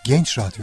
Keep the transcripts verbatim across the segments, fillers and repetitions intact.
Genç Radyo.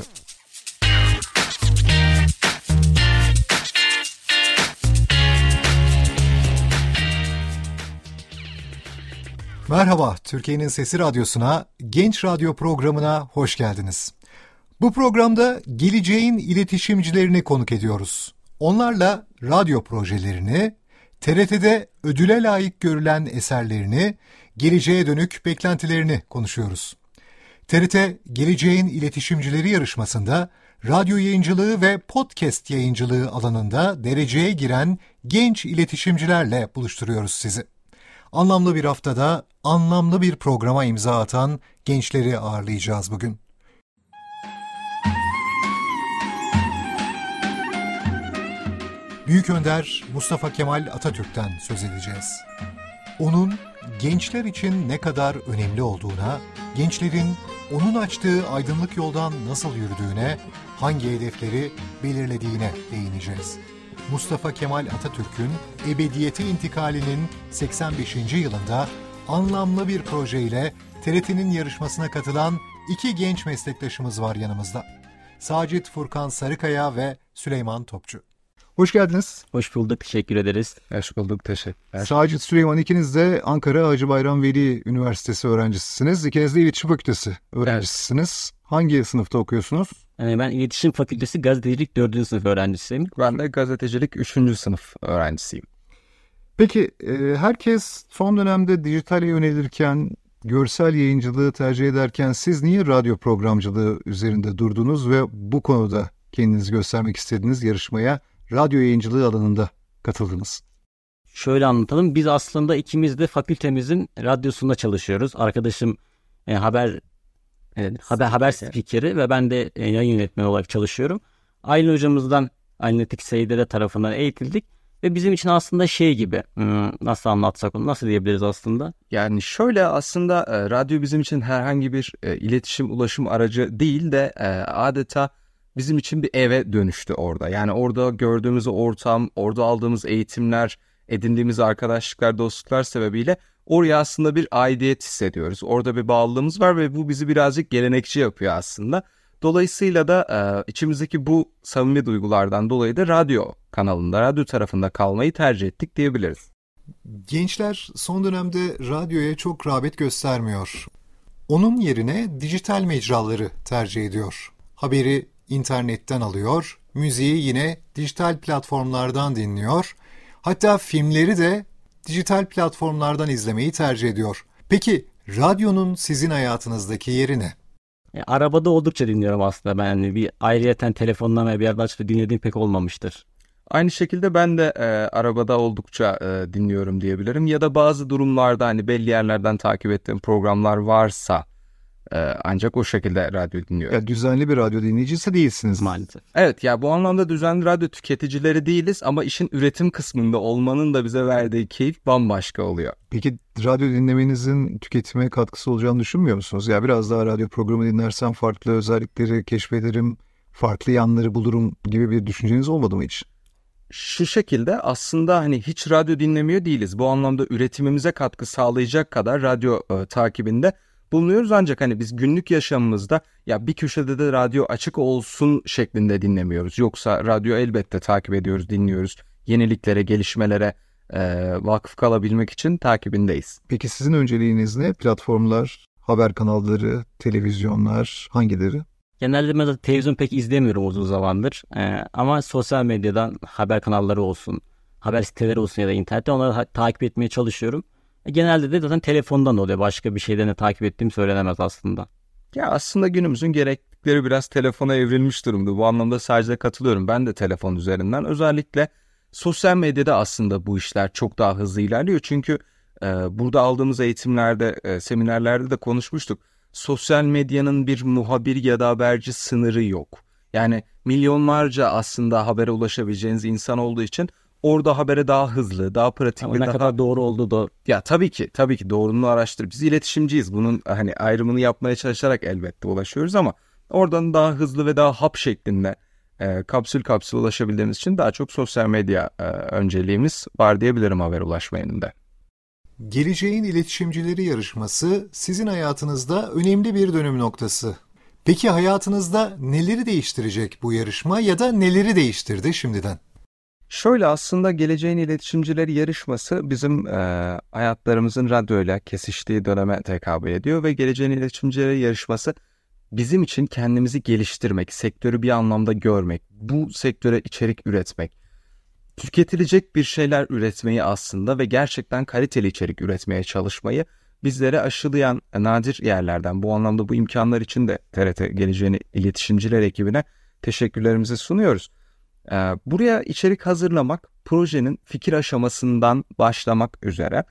Merhaba, Türkiye'nin Sesi Radyosu'na, Genç Radyo programına hoş geldiniz. Bu programda geleceğin iletişimcilerini konuk ediyoruz. Onlarla radyo projelerini, T R T'de ödüle layık görülen eserlerini, geleceğe dönük beklentilerini konuşuyoruz. T R T Geleceğin İletişimcileri yarışmasında radyo yayıncılığı ve podcast yayıncılığı alanında dereceye giren genç iletişimcilerle buluşturuyoruz sizi. Anlamlı bir haftada anlamlı bir programa imza atan gençleri ağırlayacağız bugün. Büyük Önder Mustafa Kemal Atatürk'ten söz edeceğiz. Onun gençler için ne kadar önemli olduğuna, gençlerin onun açtığı aydınlık yoldan nasıl yürüdüğüne, hangi hedefleri belirlediğine değineceğiz. Mustafa Kemal Atatürk'ün ebediyete intikalinin seksen beşinci yılında anlamlı bir projeyle T R T'nin yarışmasına katılan iki genç meslektaşımız var yanımızda. Sacit Furkan Sarıkaya ve Süleyman Topçu. Hoş geldiniz. Hoş bulduk, teşekkür ederiz. Hoş bulduk, teşekkürler. Sacit, Süleyman, ikiniz de Ankara Hacı Bayram Veli Üniversitesi öğrencisisiniz. İkiniz de İletişim Fakültesi öğrencisisiniz. Evet. Hangi sınıfta okuyorsunuz? Yani ben İletişim Fakültesi Gazetecilik dördüncü sınıf öğrencisiyim. Ben de Gazetecilik üçüncü sınıf öğrencisiyim. Peki, e, herkes son dönemde dijitale yönelirken, görsel yayıncılığı tercih ederken siz niye radyo programcılığı üzerinde durdunuz ve bu konuda kendinizi göstermek istediğiniz yarışmaya radyo yayıncılığı alanında katıldınız? Şöyle anlatalım. Biz aslında ikimiz de fakültemizin radyosunda çalışıyoruz. Arkadaşım e, haber e, haber haber spikeri ve ben de e, yayın yönetmeni olarak çalışıyorum. Aylin hocamızdan, Aylin Etik Seyirleri tarafından eğitildik ve bizim için aslında şey gibi, nasıl anlatsak onu, nasıl diyebiliriz aslında? Yani şöyle, aslında e, radyo bizim için herhangi bir e, iletişim, ulaşım aracı değil de e, adeta bizim için bir eve dönüştü orada. Yani orada gördüğümüz ortam, orada aldığımız eğitimler, edindiğimiz arkadaşlıklar, dostluklar sebebiyle oraya aslında bir aidiyet hissediyoruz. Orada bir bağlılığımız var ve bu bizi birazcık gelenekçi yapıyor aslında. Dolayısıyla da e, içimizdeki bu samimi duygulardan dolayı da radyo kanalında, radyo tarafında kalmayı tercih ettik diyebiliriz. Gençler son dönemde radyoya çok rağbet göstermiyor. Onun yerine dijital mecraları tercih ediyor. Haberi internetten alıyor, müziği yine dijital platformlardan dinliyor. Hatta filmleri de dijital platformlardan izlemeyi tercih ediyor. Peki radyonun sizin hayatınızdaki yeri ne? E, arabada oldukça dinliyorum aslında ben. Yani bir ayrıyeten telefondan ve bir yerden açıp dinlediğim pek olmamıştır. Aynı şekilde ben de e, arabada oldukça e, dinliyorum diyebilirim. Ya da bazı durumlarda hani belli yerlerden takip ettiğim programlar varsa e, ancak o şekilde radyo dinliyorum. Ya düzenli bir radyo dinleyicisi değilsiniz maalesef. Evet, ya bu anlamda düzenli radyo tüketicileri değiliz ama işin üretim kısmında olmanın da bize verdiği keyif bambaşka oluyor. Peki radyo dinlemenizin tüketime katkısı olacağını düşünmüyor musunuz? Ya biraz daha radyo programı dinlersem farklı özellikleri keşfederim, farklı yanları bulurum gibi bir düşünceniz olmadı mı hiç? Şu şekilde, aslında hani hiç radyo dinlemiyor değiliz. Bu anlamda üretimimize katkı sağlayacak kadar radyo e, takibinde bulunuyoruz, ancak hani biz günlük yaşamımızda ya bir köşede de radyo açık olsun şeklinde dinlemiyoruz. Yoksa radyo elbette takip ediyoruz, dinliyoruz. Yeniliklere, gelişmelere e, vakıf kalabilmek için takibindeyiz. Peki sizin önceliğiniz ne? Platformlar, haber kanalları, televizyonlar, hangileri? Genelde ben de televizyon pek izlemiyorum uzun zamandır. Ee, ama sosyal medyadan haber kanalları olsun, haber siteleri olsun ya da internette onları ha- takip etmeye çalışıyorum. E, genelde de zaten telefondan oluyor. Başka bir şeyden de takip ettiğim söylenemez aslında. Ya aslında günümüzün gereklilikleri biraz telefona evrilmiş durumda. Bu anlamda sadece katılıyorum. Ben de telefon üzerinden, özellikle sosyal medyada aslında bu işler çok daha hızlı ilerliyor. Çünkü e, burada aldığımız eğitimlerde, e, seminerlerde de konuşmuştuk. Sosyal medyanın bir muhabir ya da haberci sınırı yok. Yani milyonlarca aslında habere ulaşabileceğiniz insan olduğu için orada habere daha hızlı, daha pratik Ama ve ne daha... kadar doğru olduğu da... Ya tabii ki, tabii ki doğruluğunu araştır. Biz iletişimciyiz. Bunun hani ayrımını yapmaya çalışarak elbette ulaşıyoruz ama oradan daha hızlı ve daha hap şeklinde e, kapsül kapsül ulaşabildiğimiz için daha çok sosyal medya e, önceliğimiz var diyebilirim haber ulaşma yönünde. Geleceğin İletişimcileri yarışması sizin hayatınızda önemli bir dönüm noktası. Peki hayatınızda neleri değiştirecek bu yarışma ya da neleri değiştirdi şimdiden? Şöyle, aslında Geleceğin İletişimcileri yarışması bizim e, hayatlarımızın radyoyla kesiştiği döneme tekabül ediyor ve Geleceğin İletişimcileri yarışması bizim için kendimizi geliştirmek, sektörü bir anlamda görmek, bu sektöre içerik üretmek, tüketilecek bir şeyler üretmeyi aslında ve gerçekten kaliteli içerik üretmeye çalışmayı bizlere aşılayan nadir yerlerden. Bu anlamda bu imkanlar için de T R T Geleceğin İletişimciler ekibine teşekkürlerimizi sunuyoruz. Buraya içerik hazırlamak, projenin fikir aşamasından başlamak üzere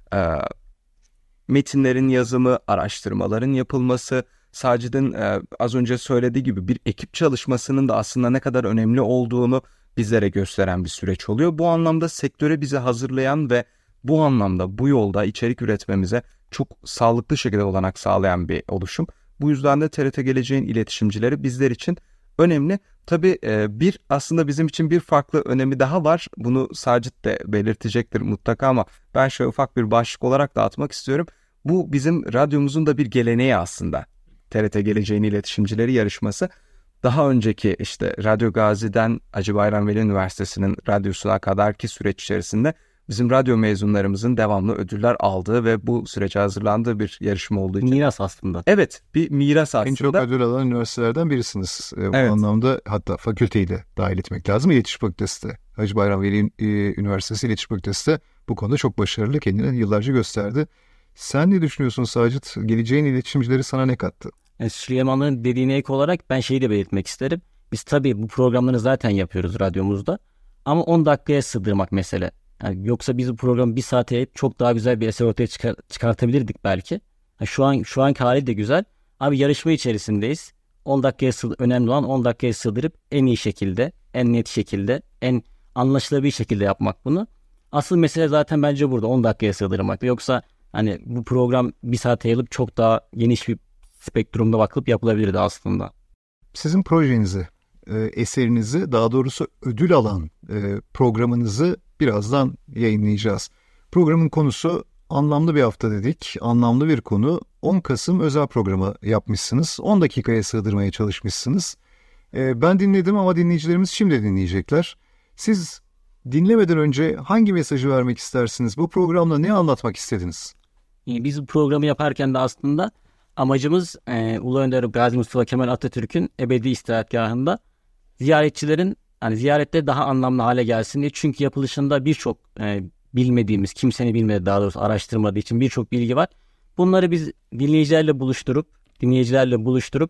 metinlerin yazımı, araştırmaların yapılması, Sacid'in az önce söylediği gibi bir ekip çalışmasının da aslında ne kadar önemli olduğunu bizlere gösteren bir süreç oluyor. Bu anlamda sektöre bizi hazırlayan ve bu anlamda bu yolda içerik üretmemize çok sağlıklı şekilde olanak sağlayan bir oluşum. Bu yüzden de T R T Geleceğin İletişimcileri bizler için önemli. Tabii bir aslında bizim için bir farklı önemi daha var. Bunu Sacit de belirtecektir mutlaka ama ben şöyle ufak bir başlık olarak dağıtmak istiyorum. Bu bizim radyomuzun da bir geleneği aslında. T R T Geleceğin İletişimcileri yarışması. Daha önceki işte Radyo Gazi'den Hacı Bayram Veli Üniversitesi'nin radyosuna kadarki süreç içerisinde bizim radyo mezunlarımızın devamlı ödüller aldığı ve bu sürece hazırlandığı bir yarışma olduğu için. Miras aslında. Evet, bir miras aslında. En çok ödül alan üniversitelerden birisiniz. Bu evet. anlamda hatta fakülteyi de dahil etmek lazım. İletişim Fakültesi de. Hacı Bayram Veli Üniversitesi İletişim Fakültesi de bu konuda çok başarılı, kendini yıllarca gösterdi. Sen ne düşünüyorsun Sacit? Geleceğin iletişimcileri sana ne kattı? Yani Süleyman'ın dediğine ek olarak ben şeyi de belirtmek isterim. Biz tabii bu programları zaten yapıyoruz radyomuzda. Ama on dakikaya sığdırmak mesele. Yani yoksa biz bu programı bir saate yayıp çok daha güzel bir eser ortaya çıkar, çıkartabilirdik belki. Yani şu an şu anki hali de güzel. Abi yarışma içerisindeyiz. on dakikaya sığ, önemli olan on dakikaya sığdırıp en iyi şekilde, en net şekilde, en anlaşılabilir şekilde yapmak bunu. Asıl mesele zaten bence burada on dakikaya sığdırmak. Yoksa hani bu program bir saate yayılıp çok daha geniş bir spektrumda bakılıp yapılabilirdi aslında. Sizin projenizi, e, eserinizi, daha doğrusu ödül alan e, programınızı birazdan yayınlayacağız. Programın konusu anlamlı bir hafta dedik. Anlamlı bir konu. on Kasım özel programı yapmışsınız. on dakikaya sığdırmaya çalışmışsınız. E, ben dinledim ama dinleyicilerimiz şimdi dinleyecekler. Siz dinlemeden önce hangi mesajı vermek istersiniz? Bu programda ne anlatmak istediniz? Yani biz bu programı yaparken de aslında amacımız e, Ulu Önder Gazi Mustafa Kemal Atatürk'ün ebedi istirahatgahında ziyaretçilerin hani ziyarette daha anlamlı hale gelsin diye. Çünkü yapılışında birçok e, bilmediğimiz, kimsenin bilmediği, daha doğrusu araştırmadığı için birçok bilgi var. Bunları biz dinleyicilerle buluşturup, dinleyicilerle buluşturup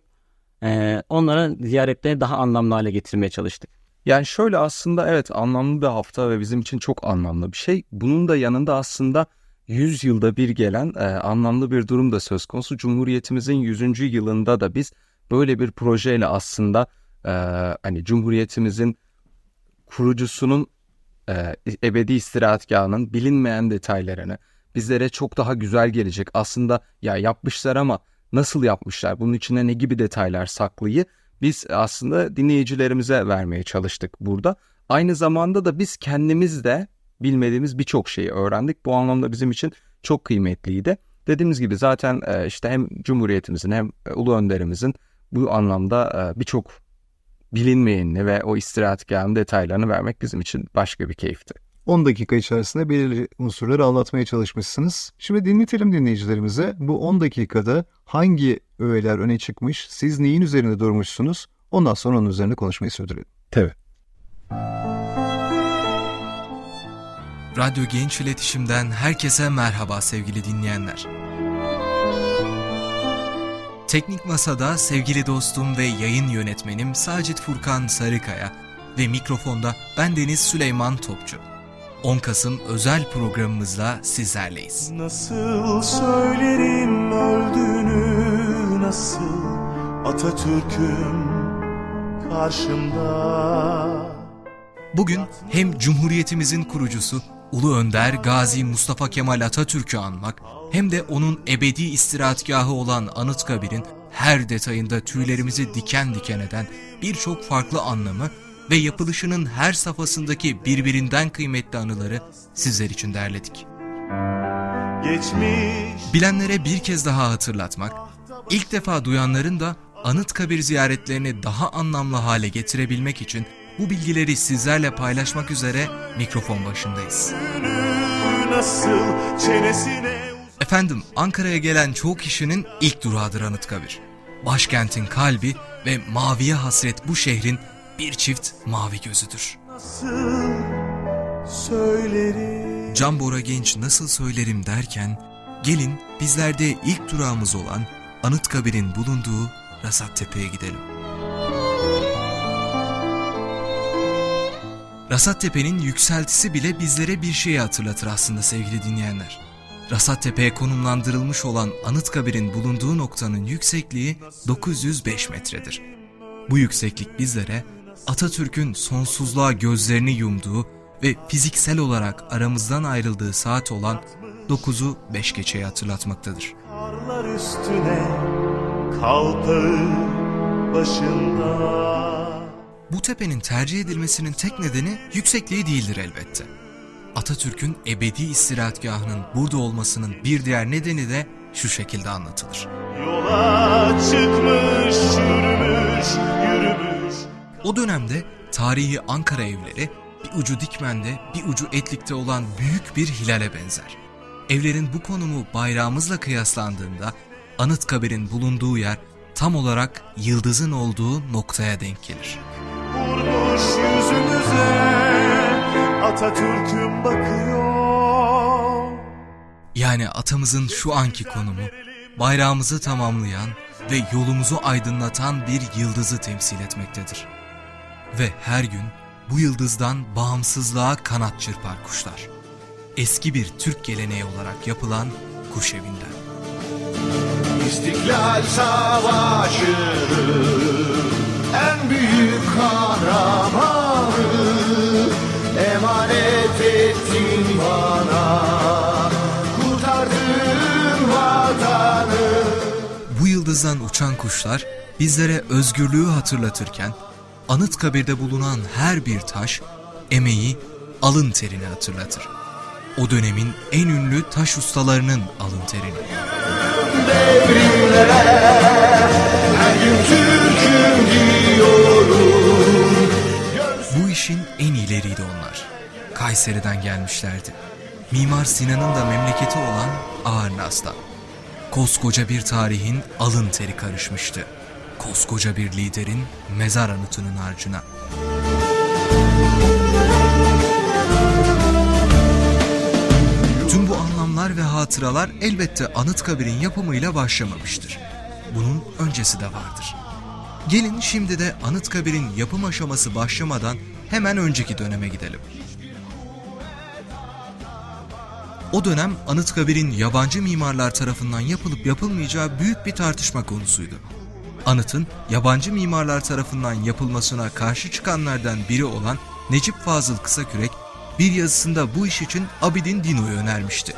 e, onların ziyaretlerini daha anlamlı hale getirmeye çalıştık. Yani şöyle, aslında evet, anlamlı bir hafta ve bizim için çok anlamlı bir şey. Bunun da yanında aslında yüz yılda bir gelen e, anlamlı bir durum da söz konusu. Cumhuriyetimizin yüzüncü yılında da biz böyle bir projeyle aslında e, hani Cumhuriyetimizin kurucusunun e, ebedi istirahatgahının bilinmeyen detaylarını, bizlere çok daha güzel gelecek aslında ya yapmışlar ama nasıl yapmışlar, bunun içine ne gibi detaylar saklıyı biz aslında dinleyicilerimize vermeye çalıştık burada. Aynı zamanda da biz kendimiz de bilmediğimiz birçok şeyi öğrendik. Bu anlamda bizim için çok kıymetliydi. Dediğimiz gibi zaten işte hem Cumhuriyetimizin hem Ulu Önderimizin bu anlamda birçok bilinmeyenini ve o istirahatgahın detaylarını vermek bizim için başka bir keyifti. on dakika içerisinde belirli unsurları anlatmaya çalışmışsınız. Şimdi dinletelim dinleyicilerimize. Bu on dakikada hangi öğeler öne çıkmış, siz neyin üzerinde durmuşsunuz? Ondan sonra onun üzerine konuşmayı sürdürelim. Tabii. Radyo Genç İletişim'den herkese merhaba sevgili dinleyenler. Teknik Masa'da sevgili dostum ve yayın yönetmenim Sacit Furkan Sarıkaya ve mikrofonda bendeniz Süleyman Topçu. on Kasım özel programımızla sizlerleyiz. Nasıl söylerim öldüğünü, nasıl Atatürk'üm karşımda. Bugün hem Cumhuriyetimizin kurucusu Ulu Önder Gazi Mustafa Kemal Atatürk'ü anmak hem de onun ebedi istirahatgahı olan Anıtkabir'in her detayında tüylerimizi diken diken eden birçok farklı anlamı ve yapılışının her safhasındaki birbirinden kıymetli anıları sizler için derledik. Geçmiş. Bilenlere bir kez daha hatırlatmak, ilk defa duyanların da Anıtkabir ziyaretlerini daha anlamlı hale getirebilmek için bu bilgileri sizlerle paylaşmak üzere mikrofon başındayız. Efendim, Ankara'ya gelen çoğu kişinin ilk durağıdır Anıtkabir. Başkentin kalbi ve maviye hasret bu şehrin bir çift mavi gözüdür. Can Bora Genç nasıl söylerim derken, gelin bizlerde ilk durağımız olan Anıtkabir'in bulunduğu Rasattepe'ye gidelim. Rasattepe'nin yükseltisi bile bizlere bir şeyi hatırlatır aslında sevgili dinleyenler. Rasattepe'ye konumlandırılmış olan Anıtkabir'in bulunduğu noktanın yüksekliği dokuz yüz beş metredir. Bu yükseklik bizlere Atatürk'ün sonsuzluğa gözlerini yumduğu ve fiziksel olarak aramızdan ayrıldığı saat olan dokuzu beş geçeyi hatırlatmaktadır. Karlar üstüne kalpağı başında. Bu tepenin tercih edilmesinin tek nedeni yüksekliği değildir elbette. Atatürk'ün ebedi istirahatgahının burada olmasının bir diğer nedeni de şu şekilde anlatılır. Yola çıkmış, yürümüş, yürümüş. O dönemde tarihi Ankara evleri bir ucu Dikmen'de bir ucu Etlik'te olan büyük bir hilale benzer. Evlerin bu konumu bayrağımızla kıyaslandığında Anıtkabir'in bulunduğu yer tam olarak yıldızın olduğu noktaya denk gelir. Vurmuş yüzümüze, Atatürk'üm bakıyor. Yani atamızın şu anki konumu bayrağımızı tamamlayan ve yolumuzu aydınlatan bir yıldızı temsil etmektedir. Ve her gün bu yıldızdan bağımsızlığa kanat çırpar kuşlar. Eski bir Türk geleneği olarak yapılan kuş evinden. İstiklal Savaşı en büyük kahramanı, emanet ettin bana, kurtardın vatanı. Bu yıldızdan uçan kuşlar bizlere özgürlüğü hatırlatırken Anıtkabir'de bulunan her bir taş emeği, alın terini hatırlatır. O dönemin en ünlü taş ustalarının alın terini. Devrimlere her gün Türk'üm diyorum. Bu işin en iyileriydi onlar. Kayseri'den gelmişlerdi. Mimar Sinan'ın da memleketi olan Ağrınas'tan. Koskoca bir tarihin alın teri karışmıştı. Koskoca bir liderin mezar anıtının harcına. Tüm bu anlamlar ve hatıralar elbette Anıtkabir'in yapımıyla başlamamıştır. Bunun öncesi de vardır. Gelin şimdi de Anıtkabir'in yapım aşaması başlamadan hemen önceki döneme gidelim. O dönem Anıtkabir'in yabancı mimarlar tarafından yapılıp yapılmayacağı büyük bir tartışma konusuydu. Anıtın yabancı mimarlar tarafından yapılmasına karşı çıkanlardan biri olan Necip Fazıl Kısakürek bir yazısında bu iş için Abidin Dino'yu önermişti.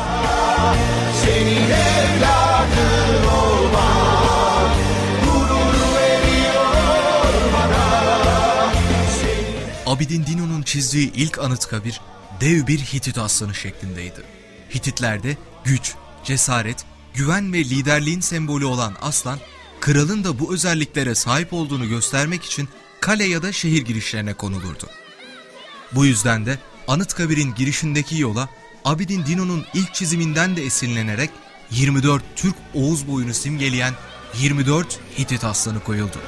Senin evladın olmak gurur veriyor bana. Abidin Dino'nun çizdiği ilk Anıtkabir dev bir Hitit aslanı şeklindeydi. Hititlerde güç, cesaret, güven ve liderliğin sembolü olan aslan, kralın da bu özelliklere sahip olduğunu göstermek için kale ya da şehir girişlerine konulurdu. Bu yüzden de Anıtkabir'in girişindeki yola Abidin Dino'nun ilk çiziminden de esinlenerek yirmi dört Türk Oğuz boyunu simgeleyen yirmi dört Hitit aslanı koyuldu.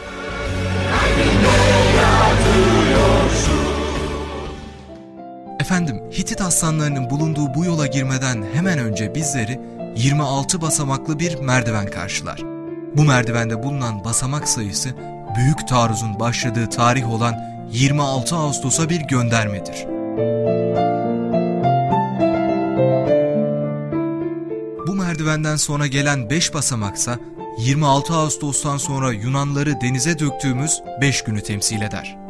Efendim, Hitit aslanlarının bulunduğu bu yola girmeden hemen önce bizleri yirmi altı basamaklı bir merdiven karşılar. Bu merdivende bulunan basamak sayısı Büyük Taarruz'un başladığı tarih olan yirmi altı Ağustos'a bir göndermedir. Bu merdivenden sonra gelen beş basamaksa yirmi altı Ağustos'tan sonra Yunanları denize döktüğümüz beş günü temsil eder.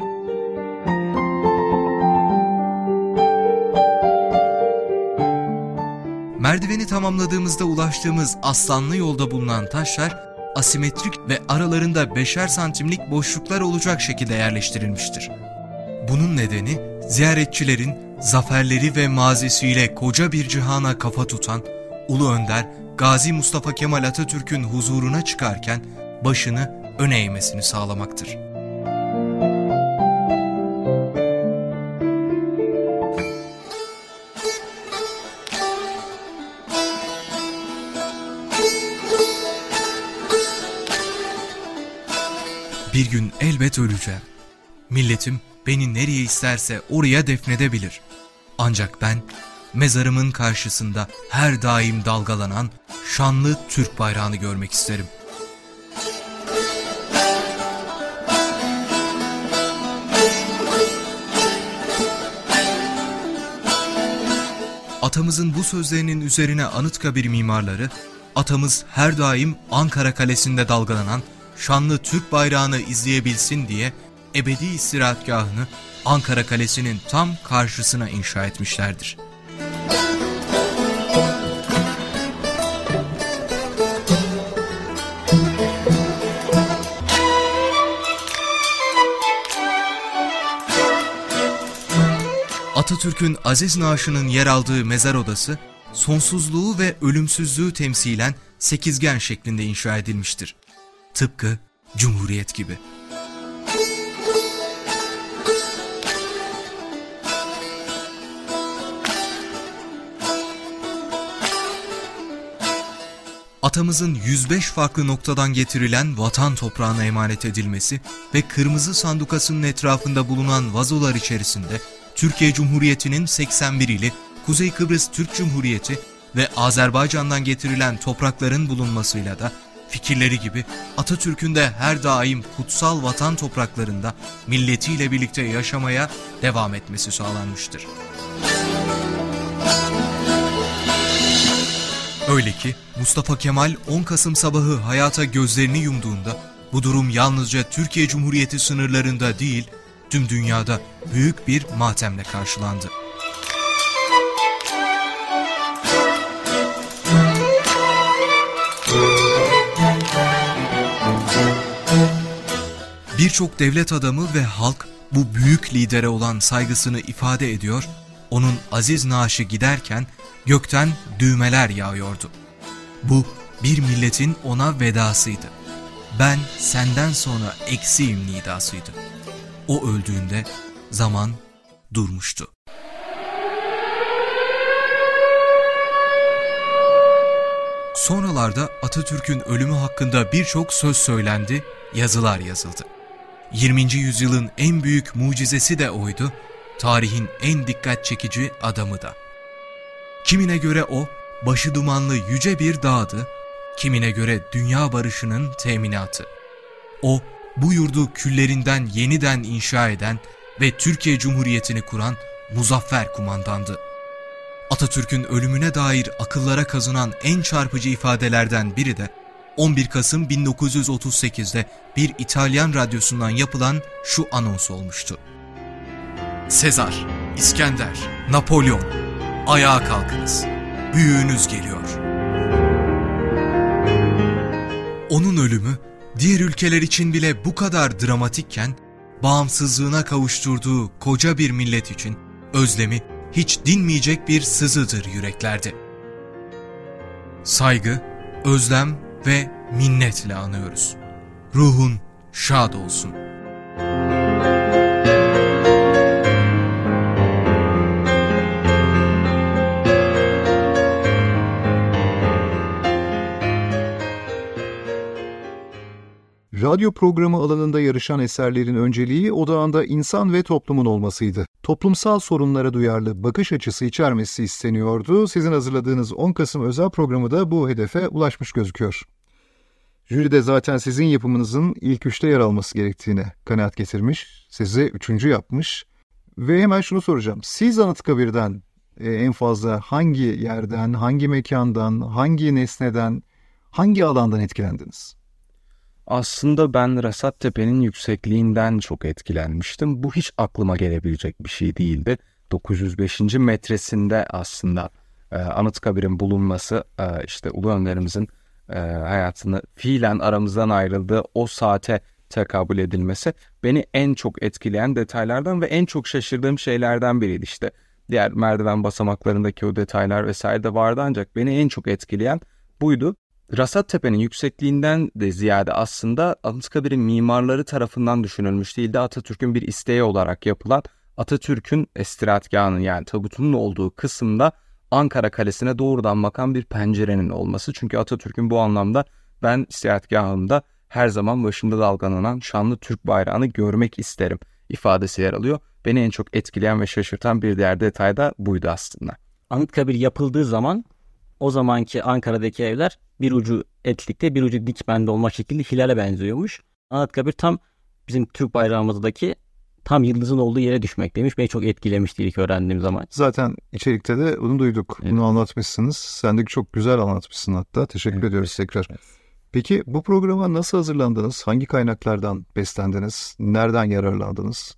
Merdiveni tamamladığımızda ulaştığımız aslanlı yolda bulunan taşlar asimetrik ve aralarında beşer santimlik boşluklar olacak şekilde yerleştirilmiştir. Bunun nedeni ziyaretçilerin zaferleri ve mazisiyle koca bir cihana kafa tutan Ulu Önder Gazi Mustafa Kemal Atatürk'ün huzuruna çıkarken başını öne eğmesini sağlamaktır. Bir gün elbet öleceğim. Milletim beni nereye isterse oraya defnedebilir. Ancak ben mezarımın karşısında her daim dalgalanan şanlı Türk bayrağını görmek isterim. Atamızın bu sözlerinin üzerine Anıtkabir mimarları, atamız her daim Ankara Kalesi'nde dalgalanan şanlı Türk bayrağını izleyebilsin diye ebedi istirahatgahını Ankara Kalesi'nin tam karşısına inşa etmişlerdir. Atatürk'ün aziz naaşının yer aldığı mezar odası, sonsuzluğu ve ölümsüzlüğü temsilen sekizgen şeklinde inşa edilmiştir. Tıpkı Cumhuriyet gibi. Atamızın yüz beş farklı noktadan getirilen vatan toprağına emanet edilmesi ve kırmızı sandukasının etrafında bulunan vazolar içerisinde Türkiye Cumhuriyeti'nin seksen bir ili, Kuzey Kıbrıs Türk Cumhuriyeti ve Azerbaycan'dan getirilen toprakların bulunmasıyla da fikirleri gibi Atatürk'ün de her daim kutsal vatan topraklarında milletiyle birlikte yaşamaya devam etmesi sağlanmıştır. Öyle ki Mustafa Kemal on Kasım sabahı hayata gözlerini yumduğunda bu durum yalnızca Türkiye Cumhuriyeti sınırlarında değil, tüm dünyada büyük bir matemle karşılandı. Birçok devlet adamı ve halk bu büyük lidere olan saygısını ifade ediyor, onun aziz naaşı giderken gökten düğmeler yağıyordu. Bu bir milletin ona vedasıydı. Ben senden sonra eksiğim nidasıydı. O öldüğünde zaman durmuştu. Sonralarda Atatürk'ün ölümü hakkında birçok söz söylendi, yazılar yazıldı. yirminci yüzyılın en büyük mucizesi de oydu, tarihin en dikkat çekici adamı da. Kimine göre o, başı dumanlı yüce bir dağdı, kimine göre dünya barışının teminatı. O, bu yurdu küllerinden yeniden inşa eden ve Türkiye Cumhuriyeti'ni kuran muzaffer kumandandı. Atatürk'ün ölümüne dair akıllara kazınan en çarpıcı ifadelerden biri de on bir Kasım bin dokuz yüz otuz sekiz'de bir İtalyan radyosundan yapılan şu anons olmuştu. Sezar, İskender, Napolyon, ayağa kalkınız, büyüğünüz geliyor. Onun ölümü, diğer ülkeler için bile bu kadar dramatikken, bağımsızlığına kavuşturduğu koca bir millet için özlemi hiç dinmeyecek bir sızıdır yüreklerde. Saygı, özlem ve minnetle anıyoruz. Ruhun şad olsun. Radyo programı alanında yarışan eserlerin önceliği odağında insan ve toplumun olmasıydı. Toplumsal sorunlara duyarlı bakış açısı içermesi isteniyordu. Sizin hazırladığınız on Kasım özel programı da bu hedefe ulaşmış gözüküyor. Jüri de zaten sizin yapımınızın ilk üçte yer alması gerektiğine kanaat getirmiş, sizi üçüncü yapmış. Ve hemen şunu soracağım, siz Anıtkabir'den e, en fazla hangi yerden, hangi mekandan, hangi nesneden, hangi alandan etkilendiniz? Aslında ben Rasattepe'nin yüksekliğinden çok etkilenmiştim. Bu hiç aklıma gelebilecek bir şey değildi. dokuz yüz beşinci metresinde aslında e, Anıtkabir'in bulunması, e, işte Ulu Önderimizin e, hayatını fiilen aramızdan ayrıldığı o saate tekabül edilmesi beni en çok etkileyen detaylardan ve en çok şaşırdığım şeylerden biriydi işte. Diğer merdiven basamaklarındaki o detaylar vesaire de vardı ancak beni en çok etkileyen buydu. Rasattepe'nin yüksekliğinden de ziyade aslında Anıtkabir'in mimarları tarafından düşünülmüş değil de Atatürk'ün bir isteği olarak yapılan, Atatürk'ün istirahatgahının yani tabutunun olduğu kısımda Ankara Kalesi'ne doğrudan bakan bir pencerenin olması. Çünkü Atatürk'ün bu anlamda ben istirahatgahımda her zaman başımda dalgalanan şanlı Türk bayrağını görmek isterim ifadesi yer alıyor. Beni en çok etkileyen ve şaşırtan bir diğer detay da buydu aslında. Anıtkabir yapıldığı zaman o zamanki Ankara'daki evler bir ucu etlikte bir ucu dikbende olmak şekilde hilale benziyormuş. Anıtkabir tam bizim Türk bayrağımızdaki tam yıldızın olduğu yere düşmekteymiş. Beni çok etkilemişti ilk öğrendiğim zaman. Zaten içerikte de bunu duyduk. Evet. Bunu anlatmışsınız. Sen de çok güzel anlatmışsın hatta. Teşekkür evet. ediyoruz tekrar. Evet. Peki bu programa nasıl hazırlandınız? Hangi kaynaklardan beslendiniz? Nereden yararlandınız?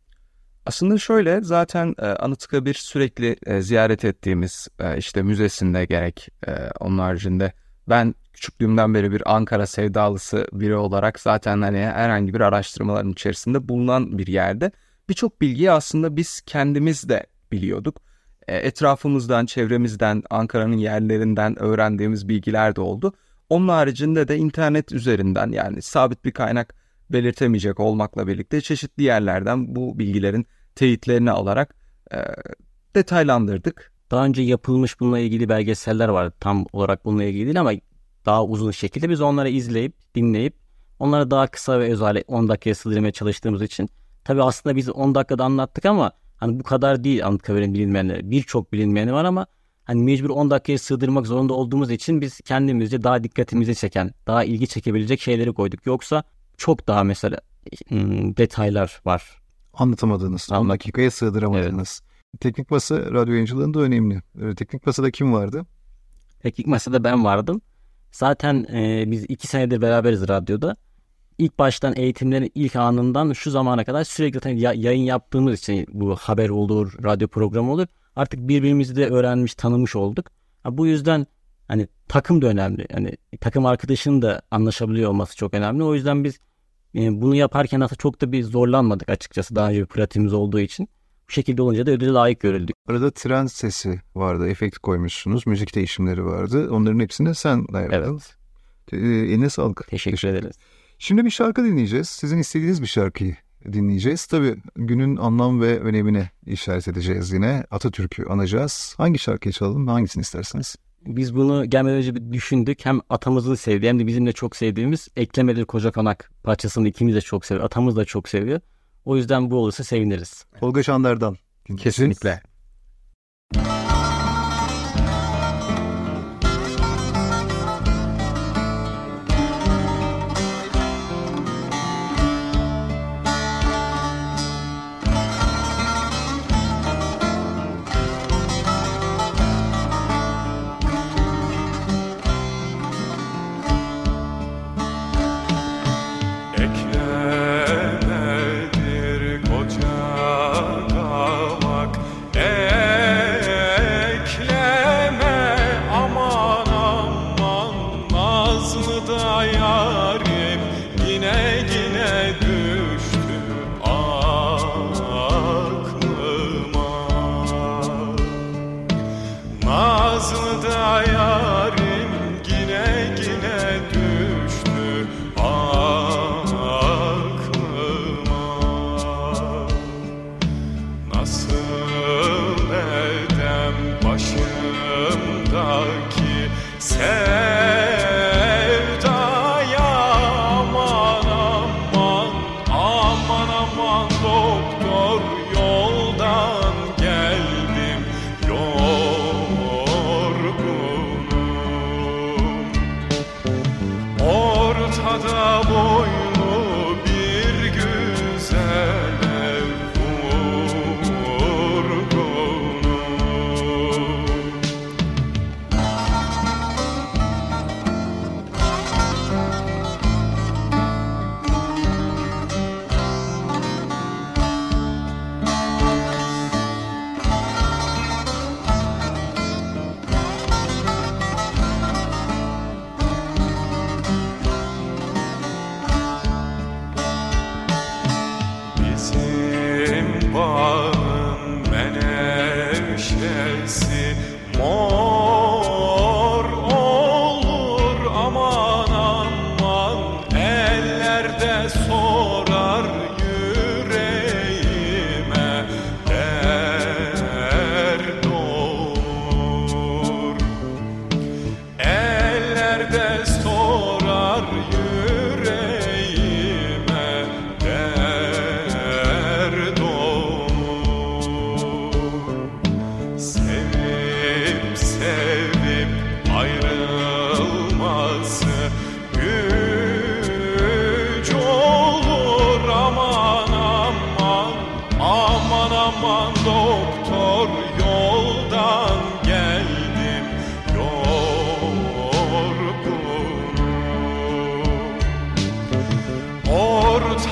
Aslında şöyle, zaten e, Anıtkabir sürekli e, ziyaret ettiğimiz e, işte müzesinde gerek e, onun haricinde ben küçüklüğümden beri bir Ankara sevdalısı biri olarak zaten hani herhangi bir araştırmaların içerisinde bulunan bir yerde birçok bilgiyi aslında biz kendimiz de biliyorduk. E, etrafımızdan, çevremizden, Ankara'nın yerlerinden öğrendiğimiz bilgiler de oldu. Onun haricinde de internet üzerinden yani sabit bir kaynak belirtemeyecek olmakla birlikte çeşitli yerlerden bu bilgilerin teyitlerini alarak e, detaylandırdık. Daha önce yapılmış bununla ilgili belgeseller var. Tam olarak bununla ilgili değil ama daha uzun şekilde biz onları izleyip, dinleyip onları daha kısa ve öz hale on dakikaya sığdırmaya çalıştığımız için. Tabii aslında biz on dakikada anlattık ama hani bu kadar değil Anıtkabir'in bilinmeyenleri. Birçok bilinmeyeni var ama hani mecbur on dakikaya sığdırmak zorunda olduğumuz için biz kendimizce daha dikkatimizi çeken, daha ilgi çekebilecek şeyleri koyduk. Yoksa çok daha mesela ım, detaylar var. Anlatamadınız. on dakikaya sığdıramadınız. Evet. Teknik masa radyo yayıncılığında önemli. Teknik masada kim vardı? Teknik masada ben vardım. Zaten e, biz iki senedir beraberiz radyoda. İlk baştan eğitimlerin ilk anından şu zamana kadar sürekli zaten ya, yayın yaptığımız için bu haber olur, radyo programı olur. Artık birbirimizi de öğrenmiş, tanımış olduk. Ha, bu yüzden hani takım da önemli. Yani takım arkadaşının da anlaşabiliyor olması çok önemli. O yüzden biz e, bunu yaparken aslında çok da bir zorlanmadık açıkçası. Daha önce bir pratiğimiz olduğu için. Bu şekilde olunca da ödüle layık görüldük. Arada tren sesi vardı, efekt koymuşsunuz, müzik değişimleri vardı. Onların hepsini sen ayarladın. Evet. E, eline sağlık. Teşekkür, Teşekkür ederiz. Şimdi bir şarkı dinleyeceğiz. Sizin istediğiniz bir şarkıyı dinleyeceğiz. Tabii günün anlam ve önemine işaret edeceğiz yine. Atatürk'ü anacağız. Hangi şarkıyı çalalım? Hangisini isterseniz? Biz bunu gelmeden önce bir düşündük. Hem atamızın sevdiği hem de bizim de çok sevdiğimiz Eklemedir Koca Konak parçasını ikimiz de çok seviyor. Atamız da çok seviyor. O yüzden bu olursa seviniriz. Tolga Şandar'dan. Kesinlikle.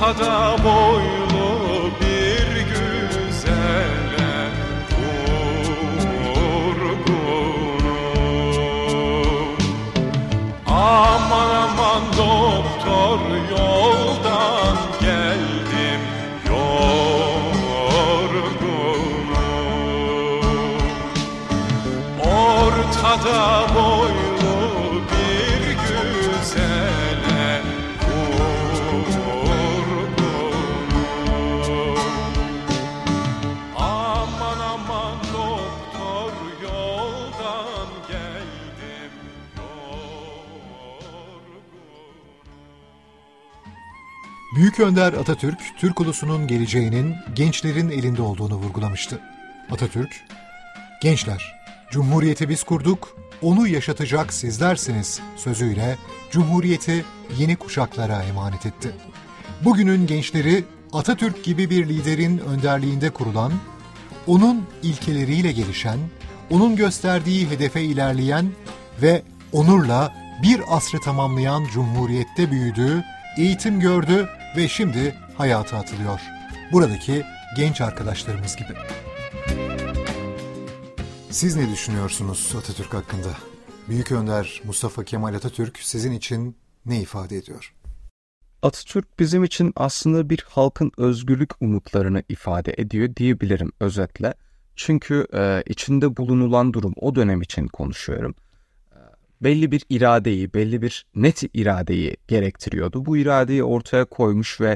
Ortada boylu bir güzele vurgunum. Aman aman doktor, yoldan geldim yorgunum. Ortada boylu bir güzele vurgunum. Aman aman doktor, yoldan geldim yorgunum. Büyük Önder Atatürk, Türk ulusunun geleceğinin gençlerin elinde olduğunu vurgulamıştı. Atatürk, "Gençler, Cumhuriyeti biz kurduk, onu yaşatacak sizlersiniz" sözüyle Cumhuriyeti yeni kuşaklara emanet etti. Bugünün gençleri Atatürk gibi bir liderin önderliğinde kurulan, onun ilkeleriyle gelişen, onun gösterdiği hedefe ilerleyen ve onurla bir asrı tamamlayan Cumhuriyette büyüdü, eğitim gördü ve şimdi hayata atılıyor. Buradaki genç arkadaşlarımız gibi. Siz ne düşünüyorsunuz Atatürk hakkında? Büyük Önder Mustafa Kemal Atatürk sizin için ne ifade ediyor? Atatürk bizim için aslında bir halkın özgürlük umutlarını ifade ediyor diyebilirim özetle. Çünkü e, içinde bulunulan durum, o dönem için konuşuyorum, e, belli bir iradeyi, belli bir net iradeyi gerektiriyordu. Bu iradeyi ortaya koymuş ve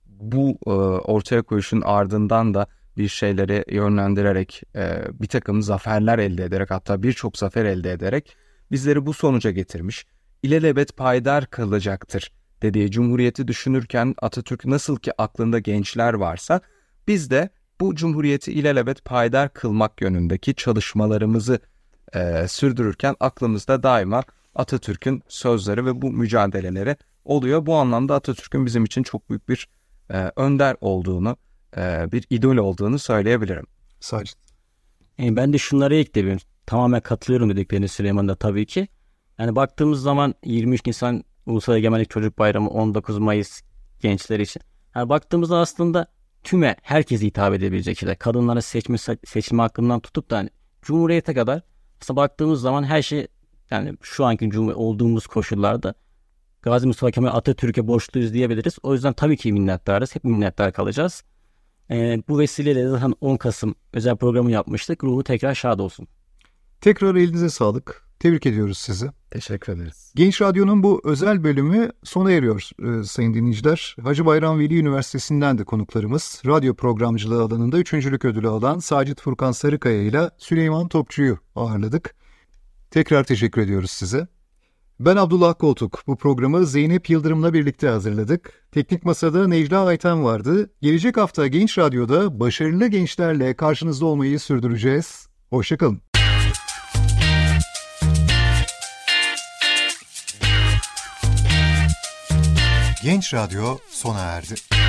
bu e, ortaya koyuşun ardından da bir şeyleri yönlendirerek, e, bir takım zaferler elde ederek, hatta birçok zafer elde ederek bizleri bu sonuca getirmiş. İlelebet payidar kalacaktır dediği Cumhuriyeti düşünürken Atatürk nasıl ki aklında gençler varsa, biz de bu Cumhuriyeti ilelebet payidar kılmak yönündeki çalışmalarımızı e, sürdürürken aklımızda daima Atatürk'ün sözleri ve bu mücadeleleri oluyor. Bu anlamda Atatürk'ün bizim için çok büyük bir e, önder olduğunu, e, bir idol olduğunu söyleyebilirim. Sacit. E, ben de şunları ekleyebilirim. Tamamen katılıyorum dediklerini Süleyman'da tabii ki. Yani baktığımız zaman yirmi üç Nisan Ulusal Egemenlik Çocuk Bayramı, on dokuz Mayıs gençler için. Yani baktığımızda aslında tüme, herkese hitap edebilecek şeyler. Kadınlara seçme, seçme hakkından tutup da hani Cumhuriyete kadar aslında baktığımız zaman her şey, yani şu anki cumhuriyet olduğumuz koşullarda Gazi Mustafa Kemal Atatürk'e borçluyuz diyebiliriz. O yüzden tabii ki minnettarız. Hep minnettar kalacağız. Ee, bu vesileyle zaten on Kasım özel programı yapmıştık. Ruhu tekrar şad olsun. Tekrar elinize sağlık. Tebrik ediyoruz sizi. Teşekkür ederiz. Genç Radyo'nun bu özel bölümü sona eriyor e, sayın dinleyiciler. Hacı Bayram Veli Üniversitesi'nden de konuklarımız, radyo programcılığı alanında üçüncülük ödülü alan Sacit Furkan Sarıkaya ile Süleyman Topçu'yu ağırladık. Tekrar teşekkür ediyoruz size. Ben Abdullah Koltuk. Bu programı Zeynep Yıldırım'la birlikte hazırladık. Teknik Masa'da Necla Ayten vardı. Gelecek hafta Genç Radyo'da başarılı gençlerle karşınızda olmayı sürdüreceğiz. Hoşçakalın. Genç Radyo sona erdi.